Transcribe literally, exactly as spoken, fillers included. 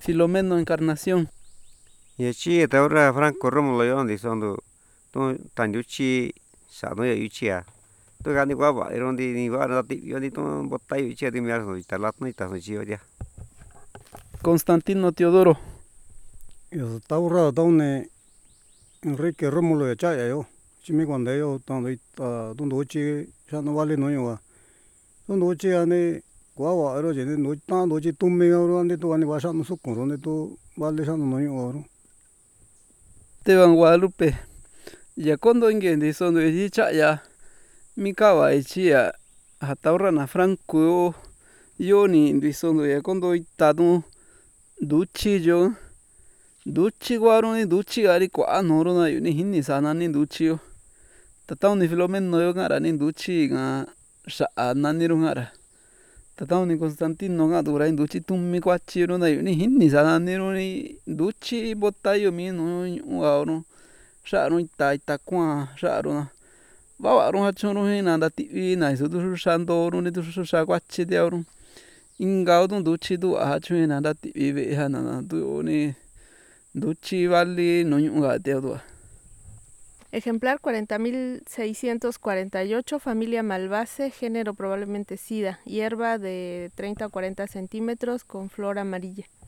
Filomeno Encarnación. Y chi te ahora Franco Rómulo yo donde son do tu tan yuchi sa no ya yuchia. Tu gani guapa, era donde ni va no ti yo ni tu botai yuchia de mi arso y talat no y tas no chi ya. Constantino Teodoro. Yo taurra taune Enrique Rómulo ya chaya yo. Chimi cuando yo tanto ita donde uchi ya no vale no yo. Donde uchi ane guava ero je no tanto uchi tumme oro ande tu ane vasha no sukon donde tu vale ya no yo oro. Teban Guadalupe. Ya cuando ingendi son do yi chaya. Mi kawa ichia. Hataurra na Franco yo ni ndisondo ya cuando itadu duchi yo. Duchi guaro ni duchi gari kwa noro na yuni hinni sana ni duchi yo. Tatao ni Filomeno yo ngara ni duchi nga sha nani ro ngara. Tatao ni Constantino nga dura ni duchi tummi kwachi ro na yuni hinni sana ni ro ni duchi botayo mi no uro. Sha ro ita ita kwa sha ro na. Bawa ro hacho ro hina nda tivi na iso du shando ro ni du sha kwachi de ro. Inga do duchi du hacho hina nda tivi ve hana na du ni duchi vale no ñuga teodua. Ejemplar cuarenta mil seiscientos cuarenta y ocho, familia Malvaceae, género probablemente sida, hierba de treinta a cuarenta centímetros con flor amarilla.